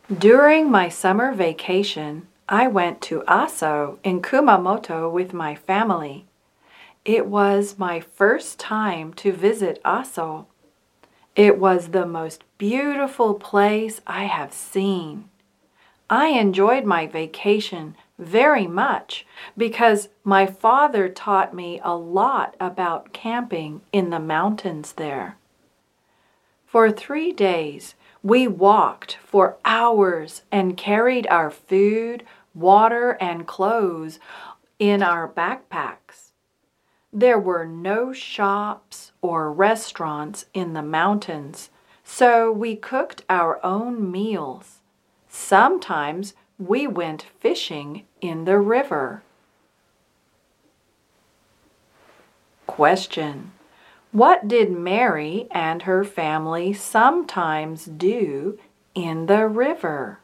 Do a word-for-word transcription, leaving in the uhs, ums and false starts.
During my summer vacation, I went to Aso in Kumamoto with my family. It was my first time to visit Aso. It was the most beautiful place I have seen. I enjoyed my vacation very much because my father taught me a lot about camping in the mountains there. For three days, we walked for hours and carried our food, water, and clothes in our backpacks. There were no shops or restaurants in the mountains, so we cooked our own meals. Sometimes we went fishing in the river. Question: what did Mary and her family sometimes do in the river?